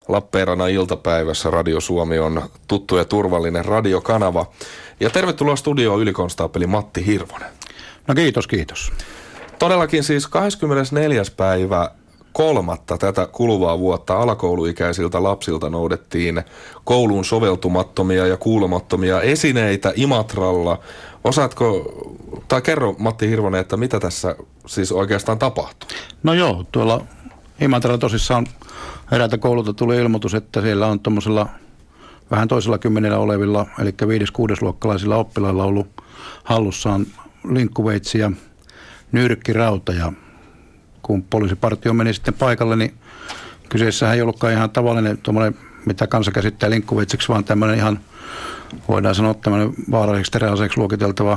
Lappeenrannan iltapäivässä Radio Suomi on tuttu ja turvallinen radiokanava. Ja tervetuloa studioon ylikonstaapeli Matti Hirvonen. No kiitos. Todellakin siis 24. päivä 3. tätä kuluvaa vuotta alakouluikäisiltä lapsilta noudettiin kouluun soveltumattomia ja kuulumattomia esineitä Imatralla. Osaatko, tai kerro Matti Hirvonen, että mitä tässä siis oikeastaan tapahtui? No joo, tuolla Imatralla tosissaan eräältä koululta tuli ilmoitus, että siellä on tuommoisella vähän toisella 10 olevilla, eli 5.-6-luokkalaisilla oppilailla ollut hallussaan linkkuveitsi ja nyrkkirauta. Ja kun poliisipartio meni sitten paikalle, niin kyseessähän ei ollutkaan ihan tavallinen tuommoinen, mitä kansa käsittää linkkuveitseksi, vaan tämmöinen ihan, voidaan sanoa, tämmöinen vaaralliseksi teräaseeksi luokiteltava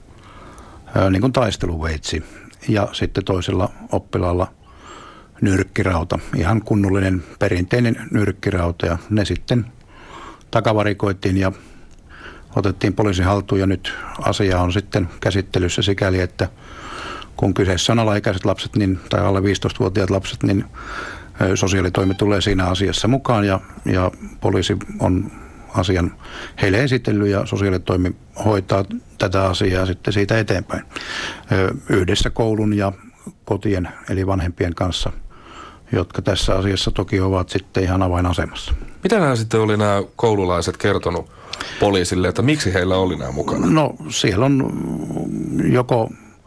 niin kuin taisteluveitsi. Ja sitten toisella oppilaalla nyrkkirauta, ihan kunnollinen perinteinen nyrkkirauta, ja ne sitten takavarikoitiin ja otettiin poliisin haltuun, ja nyt asia on sitten käsittelyssä sikäli, että kun kyseessä on alaikäiset lapset tai alle 15-vuotiaat lapset, niin sosiaalitoimi tulee siinä asiassa mukaan, ja poliisi on asian heille esitellyt, ja sosiaalitoimi hoitaa tätä asiaa sitten siitä eteenpäin yhdessä koulun ja kotien eli vanhempien kanssa, jotka tässä asiassa toki ovat sitten ihan avainasemassa. Mitä nämä sitten oli nämä koululaiset kertonut poliisille, että miksi heillä oli nämä mukana? No siellä on joko,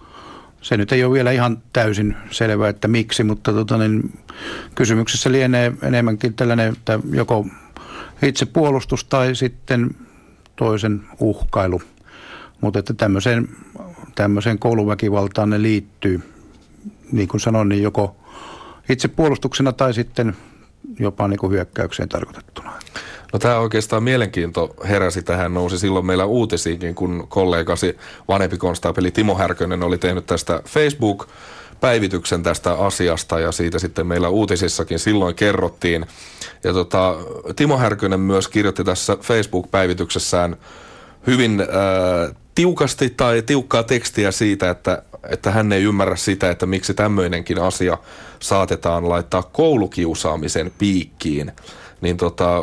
se nyt ei ole vielä ihan täysin selvää, että miksi, mutta kysymyksessä lienee enemmänkin tällainen, että joko itsepuolustus tai sitten toisen uhkailu. Mutta että tämmöiseen kouluväkivaltaan ne liittyy, niin kuin sanoin, niin joko itsepuolustuksena tai sitten jopa niin kuin hyökkäykseen tarkoitettuna. No tämä oikeastaan mielenkiinto heräsi tähän, nousi silloin meillä uutisiinkin, kun kollegasi vanhempi konstaapeli Timo Härkönen oli tehnyt tästä Facebook-päivityksen tästä asiasta, ja siitä sitten meillä uutisissakin silloin kerrottiin. Ja Timo Härkönen myös kirjoitti tässä Facebook-päivityksessään hyvin tiukasti tai tiukkaa tekstiä siitä, että hän ei ymmärrä sitä, että miksi tämmöinenkin asia saatetaan laittaa koulukiusaamisen piikkiin. Niin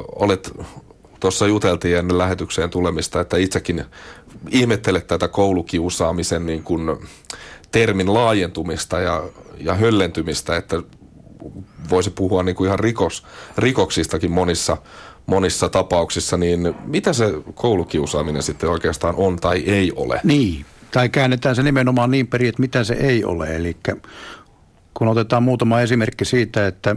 tuossa juteltiin ennen lähetykseen tulemista, että itsekin ihmettelet tätä koulukiusaamisen niin kuin termin laajentumista ja höllentymistä, että voisi puhua niin kuin ihan rikoksistakin monissa tapauksissa, niin mitä se koulukiusaaminen sitten oikeastaan on tai ei ole? Niin, tai käännetään se nimenomaan niin perin, että mitä se ei ole. Eli kun otetaan muutama esimerkki siitä, että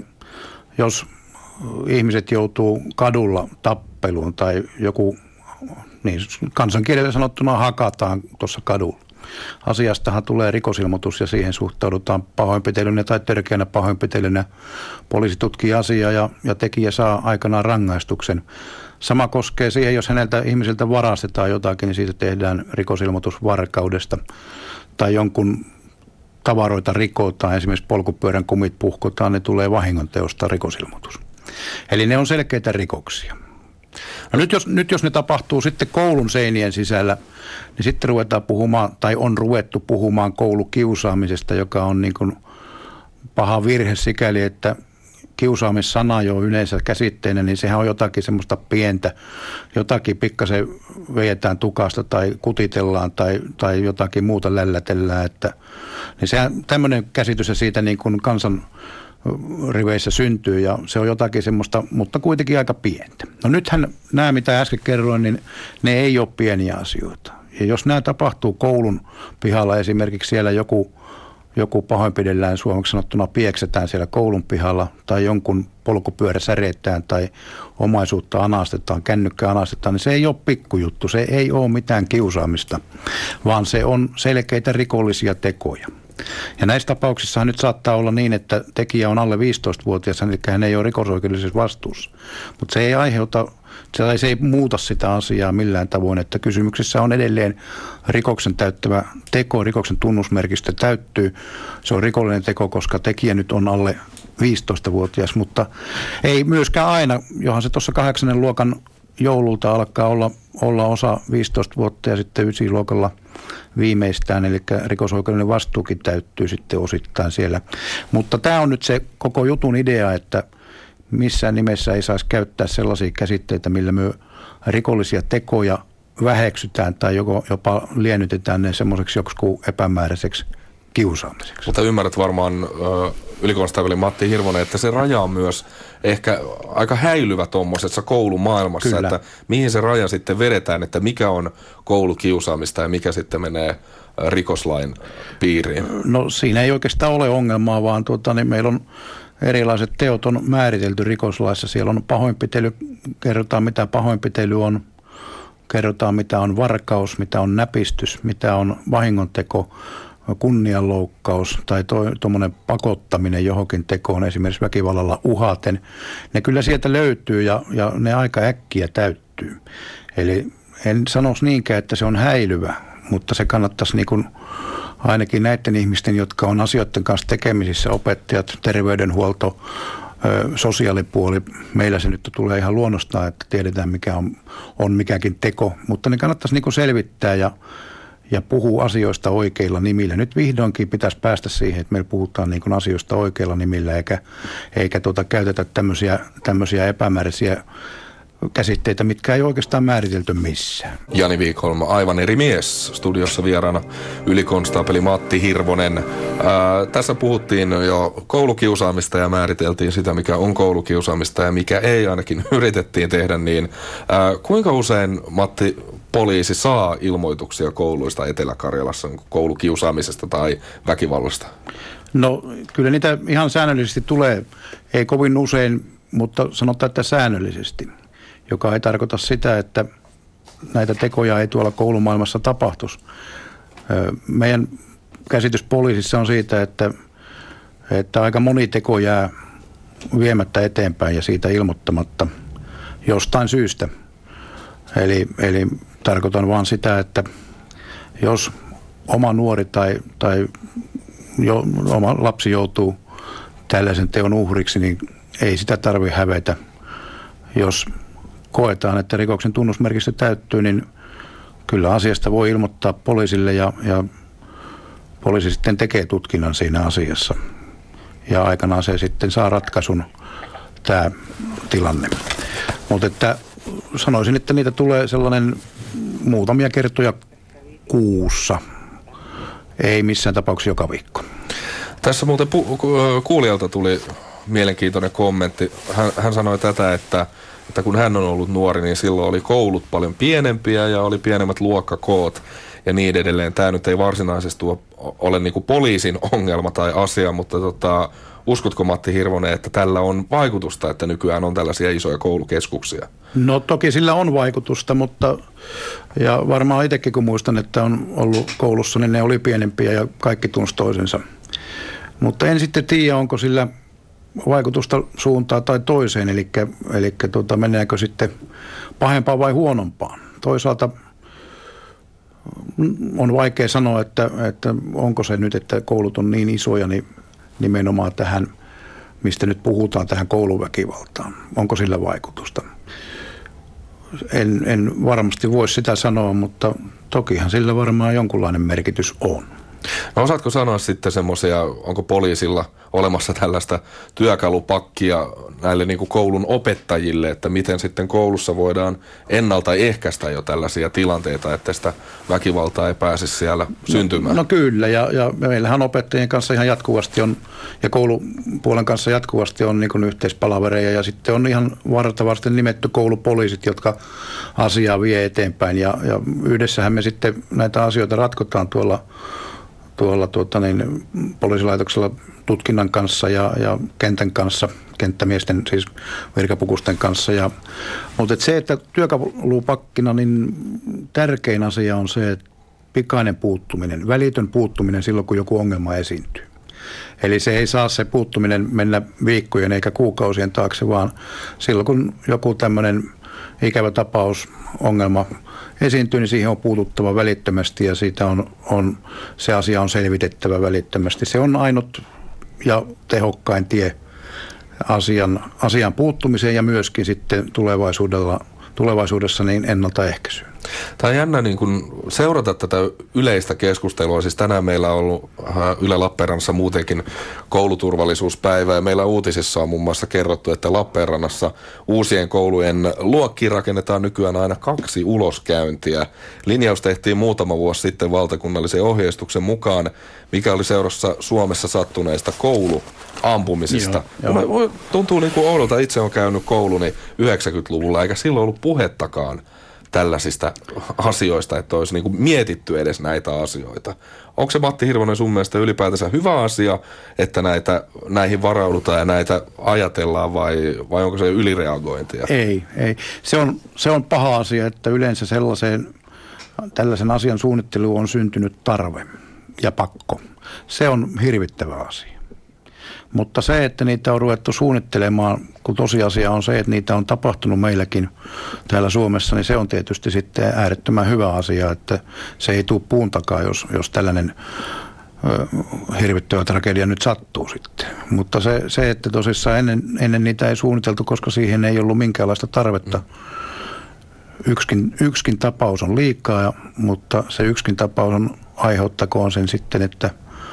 jos ihmiset joutuu kadulla tappeluun tai joku, niin kansankielellä sanottuna hakataan tuossa kadulla. Asiastahan tulee rikosilmoitus ja siihen suhtaudutaan pahoinpitelynä tai törkeänä pahoinpitelynä. Poliisi tutkii asiaa ja tekijä saa aikanaan rangaistuksen. Sama koskee siihen, jos häneltä ihmisiltä varastetaan jotakin, niin siitä tehdään rikosilmoitus varkaudesta. Tai jonkun tavaroita rikotaan, esimerkiksi polkupyörän kumit puhkotaan, niin tulee vahingonteosta rikosilmoitus. Eli ne on selkeitä rikoksia. No nyt jos ne tapahtuu sitten koulun seinien sisällä, niin sitten ruvetaan puhumaan, tai on ruvettu puhumaan koulukiusaamisesta, joka on niin kuin paha virhe sikäli, että kiusaamissana jo yleensä käsitteenä, niin sehän on jotakin semmoista pientä, jotakin pikkasen vejetään tukasta tai kutitellaan tai jotakin muuta lällätellään, että niin sehän tämmöinen käsitys siitä niin kuin kansan riveissä syntyy, ja se on jotakin semmoista, mutta kuitenkin aika pientä. No nythän nämä, mitä äsken kerroin, niin ne ei ole pieniä asioita. Ja jos nämä tapahtuu koulun pihalla, esimerkiksi siellä joku pahoinpidellään, suomeksi sanottuna pieksetään siellä koulun pihalla, tai jonkun polkupyörä säreetään tai omaisuutta anastetaan, kännykkä anastetaan, niin se ei ole pikkujuttu, se ei ole mitään kiusaamista, vaan se on selkeitä rikollisia tekoja. Ja näissä tapauksissa nyt saattaa olla niin, että tekijä on alle 15-vuotias, eli hän ei ole rikosoikeudellisessa vastuussa. Mutta se ei aiheuta, se ei muuta sitä asiaa millään tavoin, että kysymyksessä on edelleen rikoksen täyttävä teko, rikoksen tunnusmerkistö täyttyy. Se on rikollinen teko, koska tekijä nyt on alle 15-vuotias, mutta ei myöskään aina, johon se tuossa 8. luokan joululta alkaa olla osa 15 vuotta ja sitten 9-luokalla viimeistään, eli rikosoikeudellinen vastuukin täyttyy sitten osittain siellä. Mutta tämä on nyt se koko jutun idea, että missään nimessä ei saisi käyttää sellaisia käsitteitä, millä me rikollisia tekoja väheksytään tai jopa liennytetään ne semmoiseksi joku epämääräiseksi kiusaamiseksi. Mutta ymmärrät varmaan ylikonstaapeli Matti Hirvonen, että se raja on myös ehkä aika häilyvä tuommoisessa koulumaailmassa, Kyllä. Että mihin se raja sitten vedetään, että mikä on koulukiusaamista ja mikä sitten menee rikoslain piiriin. No siinä ei oikeastaan ole ongelmaa, vaan niin meillä on erilaiset teot on määritelty rikoslaissa. Siellä on pahoinpitely, kerrotaan mitä pahoinpitely on, kerrotaan mitä on varkaus, mitä on näpistys, mitä on vahingonteko, kunnianloukkaus tai tuommoinen pakottaminen johonkin tekoon, esimerkiksi väkivallalla uhaten. Ne kyllä sieltä löytyy ja ne aika äkkiä täyttyy. Eli en sanoisi niinkään, että se on häilyvä, mutta se kannattaisi niin kuin ainakin näiden ihmisten, jotka on asioiden kanssa tekemisissä, opettajat, terveydenhuolto, sosiaalipuoli. Meillä se nyt tulee ihan luonnostaan, että tiedetään mikä on mikäkin teko, mutta ne kannattaisi niin kuin selvittää ja puhuu asioista oikeilla nimillä. Nyt vihdoinkin pitäisi päästä siihen, että meillä puhutaan niin kuin asioista oikeilla nimillä, eikä käytetä tämmöisiä epämääräisiä käsitteitä, mitkä ei oikeastaan määritelty missään. Jani Viikholm, aivan eri mies. Studiossa vieraana ylikonstaapeli Matti Hirvonen. Tässä puhuttiin jo koulukiusaamista ja määriteltiin sitä, mikä on koulukiusaamista ja mikä ei, ainakin yritettiin tehdä niin. Kuinka usein, Matti, poliisi saa ilmoituksia kouluista Etelä-Karjalassa koulukiusaamisesta tai väkivallasta? No kyllä niitä ihan säännöllisesti tulee. Ei kovin usein, mutta sanotaan, että säännöllisesti. Joka ei tarkoita sitä, että näitä tekoja ei tuolla koulumaailmassa tapahtuisi. Meidän käsitys poliisissa on siitä, että aika moni teko jää viemättä eteenpäin ja siitä ilmoittamatta jostain syystä. Eli tarkoitan vaan sitä, että jos oma nuori tai oma lapsi joutuu tällaisen teon uhriksi, niin ei sitä tarvitse hävetä. Jos koetaan, että rikoksen tunnusmerkistö täyttyy, niin kyllä asiasta voi ilmoittaa poliisille ja poliisi sitten tekee tutkinnan siinä asiassa. Ja aikanaan se sitten saa ratkaisun tämä tilanne. Mutta että sanoisin, että niitä tulee sellainen muutamia kertoja kuussa. Ei missään tapauksessa joka viikko. Tässä muuten kuulijalta tuli mielenkiintoinen kommentti. Hän sanoi tätä, että kun hän on ollut nuori, niin silloin oli koulut paljon pienempiä ja oli pienemmät luokkakoot ja niin edelleen. Tämä nyt ei varsinaisesti ole niin kuin poliisin ongelma tai asia, mutta uskotko, Matti Hirvonen, että tällä on vaikutusta, että nykyään on tällaisia isoja koulukeskuksia? No toki sillä on vaikutusta, mutta ja varmaan itsekin kun muistan, että on ollut koulussa, niin ne oli pienempiä ja kaikki tunsi toisensa. Mutta en sitten tiedä, onko sillä vaikutusta suuntaan tai toiseen, eli mennäänkö sitten pahempaan vai huonompaan. Toisaalta on vaikea sanoa, että onko se nyt, että koulut on niin isoja, niin nimenomaan tähän, mistä nyt puhutaan, tähän kouluväkivaltaan. Onko sillä vaikutusta? En varmasti voi sitä sanoa, mutta tokihan sillä varmaan jonkunlainen merkitys on. No osaatko sanoa sitten semmoisia, onko poliisilla olemassa tällaista työkalupakkia näille niin kuin koulun opettajille, että miten sitten koulussa voidaan ennaltaehkäistä jo tällaisia tilanteita, että sitä väkivaltaa ei pääse siellä syntymään? No kyllä, ja meillähän opettajien kanssa ihan jatkuvasti on, ja koulupuolen kanssa jatkuvasti on niin kuin yhteispalavereja, ja sitten on ihan vartavasti nimetty koulupoliisit, jotka asiaa vie eteenpäin, ja yhdessähän me sitten näitä asioita ratkotaan tuolla poliisilaitoksella tutkinnan kanssa ja kentän kanssa, kenttämiesten siis virkapukusten kanssa. Mutta se, että työkalupakkina, niin tärkein asia on se, että pikainen puuttuminen, välitön puuttuminen silloin, kun joku ongelma esiintyy. Eli se ei saa se puuttuminen mennä viikkojen eikä kuukausien taakse, vaan silloin, kun joku tämmöinen ikävä tapaus, ongelma esiintyy, niin siihen on puututtava välittömästi ja siitä se asia on selvitettävä välittömästi. Se on ainut ja tehokkain tie asian puuttumiseen ja myöskin sitten tulevaisuudessa niin ennaltaehkäisyyn. Tämä on jännä niin kun seurata tätä yleistä keskustelua. Siis tänään meillä on ollut Yle Lappeenrannassa muutenkin kouluturvallisuuspäivä ja meillä uutisissa on muun muassa kerrottu, että Lappeenrannassa uusien koulujen luokkiin rakennetaan nykyään aina 2 uloskäyntiä. Linjaus tehtiin muutama vuosi sitten valtakunnallisen ohjeistuksen mukaan, mikä oli seurassa Suomessa sattuneista kouluampumisista. Tuntuu niin kuin oudolta, itse on käynyt kouluni 90-luvulla eikä silloin ollut puhettakaan tällaisista asioista, että olisi niin kuin mietitty edes näitä asioita. Onko se, Matti Hirvonen, sun mielestä ylipäätänsä hyvä asia, että näihin varaudutaan ja näitä ajatellaan vai onko se ylireagointia? Ei. Se on paha asia, että yleensä tällaisen asian suunnitteluun on syntynyt tarve ja pakko. Se on hirvittävä asia. Mutta se, että niitä on ruvettu suunnittelemaan, kun tosiasia on se, että niitä on tapahtunut meilläkin täällä Suomessa, niin se on tietysti sitten äärettömän hyvä asia, että se ei tule puun takaa, jos tällainen hirvittävä tragedia nyt sattuu sitten. Mutta se että tosissaan ennen niitä ei suunniteltu, koska siihen ei ollut minkäänlaista tarvetta. Yksikin tapaus on liikaa, mutta se yksikin tapaus aiheuttakoon sen sitten, että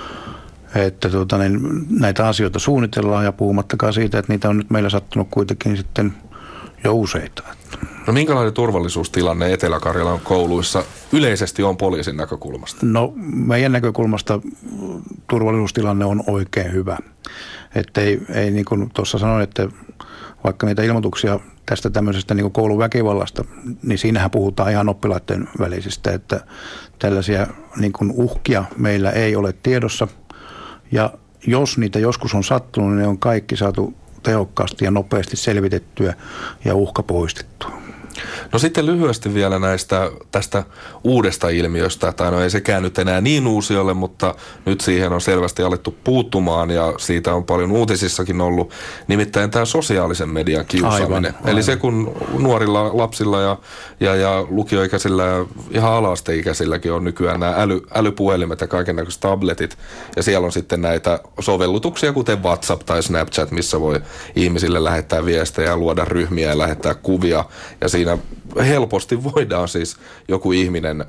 näitä asioita suunnitellaan ja puhumattakaan siitä, että niitä on nyt meillä sattunut kuitenkin sitten jo useita. No minkälainen turvallisuustilanne Etelä-Karjalan kouluissa yleisesti on poliisin näkökulmasta? No meidän näkökulmasta turvallisuustilanne on oikein hyvä. Että ei niin kuin tuossa sanoin, että vaikka niitä ilmoituksia tästä tämmöisestä niin kuin kouluväkivallasta, niin siinähän puhutaan ihan oppilaiden välisistä, että tällaisia niin kuin uhkia meillä ei ole tiedossa. Ja jos niitä joskus on sattunut, niin ne on kaikki saatu tehokkaasti ja nopeasti selvitettyä ja uhka poistettua. No sitten lyhyesti vielä tästä uudesta ilmiöstä, tai no ei sekään nyt enää niin uusi ole, mutta nyt siihen on selvästi alettu puuttumaan ja siitä on paljon uutisissakin ollut, nimittäin tämä sosiaalisen median kiusaaminen. Aivan. Eli se kun nuorilla lapsilla ja lukioikäisillä ja ihan ala-asteikäisilläkin on nykyään nämä älypuhelimet ja kaikennäköiset tabletit ja siellä on sitten näitä sovellutuksia kuten WhatsApp tai Snapchat, missä voi ihmisille lähettää viestejä ja luoda ryhmiä ja lähettää kuvia ja siinä helposti voidaan siis joku ihminen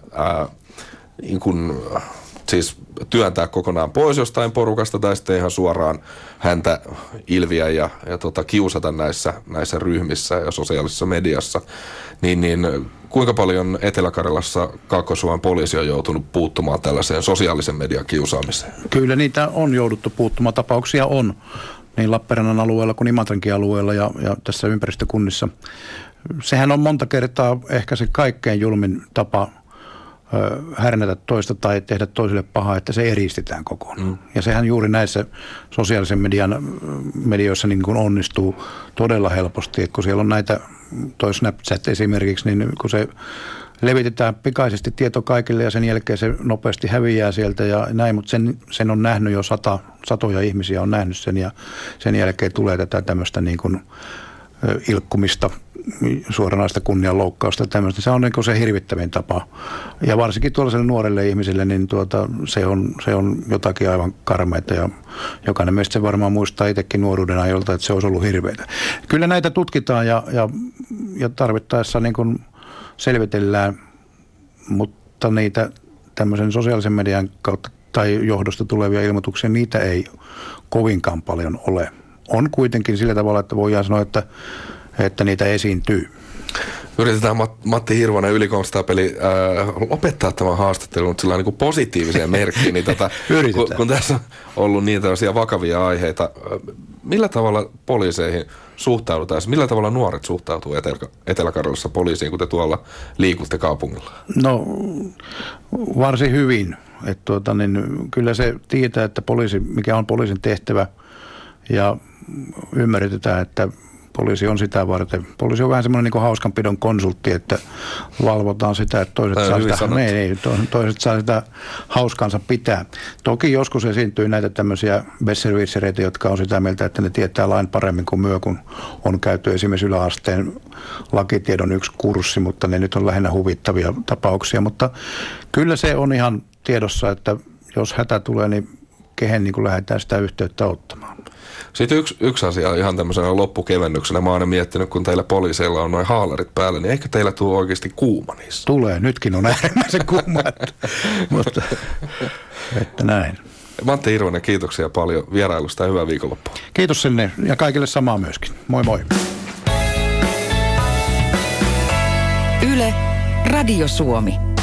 siis työntää kokonaan pois jostain porukasta tai sitten ihan suoraan häntä ilviä ja kiusata näissä ryhmissä ja sosiaalisessa mediassa. Niin kuinka paljon Etelä-Karjalassa Kaakkois-Suomen poliisi on joutunut puuttumaan tällaiseen sosiaalisen median kiusaamiseen? Kyllä niitä on jouduttu puuttumaan. Tapauksia on niin Lappeenrannan alueella kuin Imatrankin alueella ja tässä ympäristökunnissa. Sehän on monta kertaa ehkä se kaikkein julmin tapa härnätä toista tai tehdä toiselle pahaa, että se eristetään kokonaan. Ja sehän juuri näissä sosiaalisen medioissa niin kuin onnistuu todella helposti, että kun siellä on näitä, toi Snapchat esimerkiksi, niin kun se levitetään pikaisesti tieto kaikille ja sen jälkeen se nopeasti häviää sieltä ja näin, mutta sen on nähnyt jo satoja ihmisiä on nähnyt sen ja sen jälkeen tulee tätä tämmöistä niin kuin ilkkumista, suoranaista kunnianloukkausta tämmöistä. Se on niin kuin se hirvittävin tapa. Ja varsinkin tuollaiselle nuorelle ihmiselle, niin se on jotakin aivan karmeita. Ja jokainen meistä se varmaan muistaa itsekin nuoruuden ajolta, että se olisi ollut hirveitä. Kyllä näitä tutkitaan ja tarvittaessa niin kuin selvitellään, mutta niitä tämmöisen sosiaalisen median kautta tai johdosta tulevia ilmoituksia, niitä ei kovinkaan paljon ole. On kuitenkin sillä tavalla, että voidaan sanoa, että niitä esiintyy. Yritetään Matti Hirvonen, ylikonstaapeli, lopettaa tämän haastattelun nyt sillä niin kuin positiiviseen merkkiin. Niin kun tässä on ollut niin tällaisia vakavia aiheita, millä tavalla poliiseihin suhtaudutaan? Millä tavalla nuoret suhtautuu Etelä-Karjalassa poliisiin, kun te tuolla liikutte kaupungilla? No varsin hyvin. Kyllä se tietää, että mikä on poliisin tehtävä ja ymmärretään, että poliisi on sitä varten. Poliisi on vähän semmoinen niin kuin hauskanpidon konsultti, että valvotaan sitä, että toiset saa sitä hauskansa pitää. Toki joskus esiintyy näitä tämmöisiä besserwissereitä, jotka on sitä mieltä, että ne tietää lain paremmin kuin myö, kun on käyty esimerkiksi yläasteen lakitiedon yksi kurssi, mutta ne nyt on lähinnä huvittavia tapauksia. Mutta kyllä se on ihan tiedossa, että jos hätä tulee, niin kehen niin kuin lähdetään sitä yhteyttä ottamaan. Sitten yksi asia ihan tämmöisenä loppukevennyksenä. Mä oon aina miettinyt, kun teillä poliiseilla on noin haalarit päällä, niin ehkä teillä tulee oikeasti kuuma niissä. Tulee, nytkin on äärimmäisen kuuma, mutta että näin. Matti Hirvonen, kiitoksia paljon vierailusta ja hyvää viikonloppua. Kiitos sinne ja kaikille samaa myöskin. Moi moi. Yle, Radio Suomi.